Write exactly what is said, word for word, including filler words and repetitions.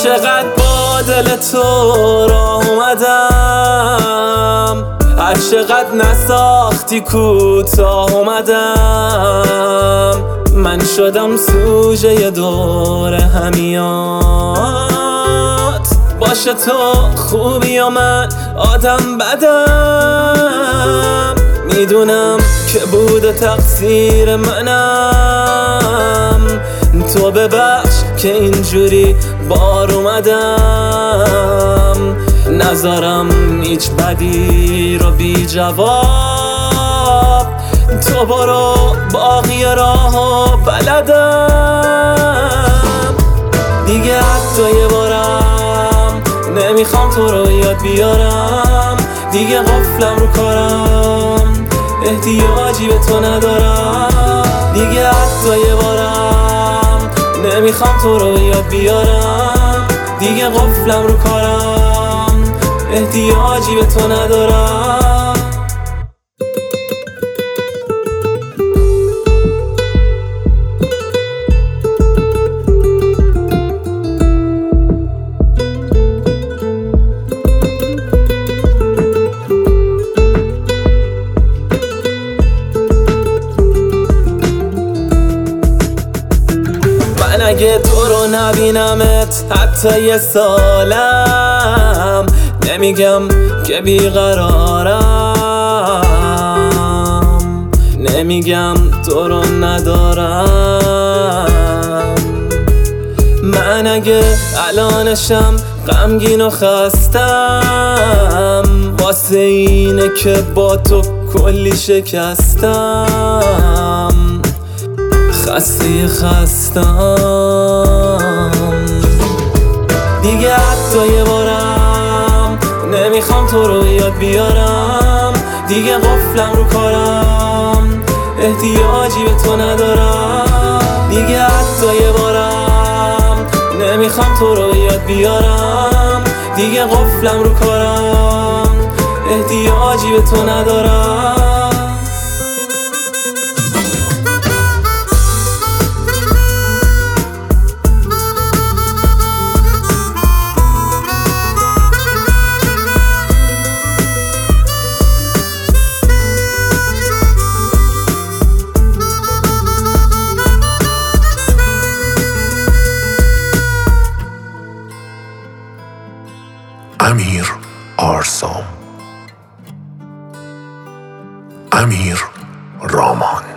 چقدر با دل تو راه اومدم، هر چقدر نساختی کوتاه اومدم. من شدم سوژه دور همیات، باشه تو خوبی و من آدم بدم. میدونم که بوده تقصیر منم، تو ببخش که اینجوری بار اومدم. نذارم هیچ بدی رو بی جواب، تو برو باقی راهو بلدم. دیگه حتی یه بارم نمیخوام تو رو یاد بیارم، دیگه قفلم رو کارم احتیاجی به تو ندارم. دیگه حتی یه بارم نمیخوام تو رو یاد بیارم، دیگه قفلم رو کارم احتیاجی به تو ندارم. من اگه تو رو نبینمت حتی یه سالم، نمیگم که بیقرارم، نمیگم تو رو ندارم. من اگه الانشم غمگین و خستم، واسه اینه که با تو کلی شکستم، خسته خستم. دیگه حتی یه بارم نمیخوام تو رو یاد بیارم، دیگه قفلم رو کارم احتیاجی به تو ندارم. دیگه حتی یه بارم نمیخوام تو رو یاد بیارم، دیگه قفلم رو کارم احتیاجی به تو ندارم. امیر آرسام، امیر رامان.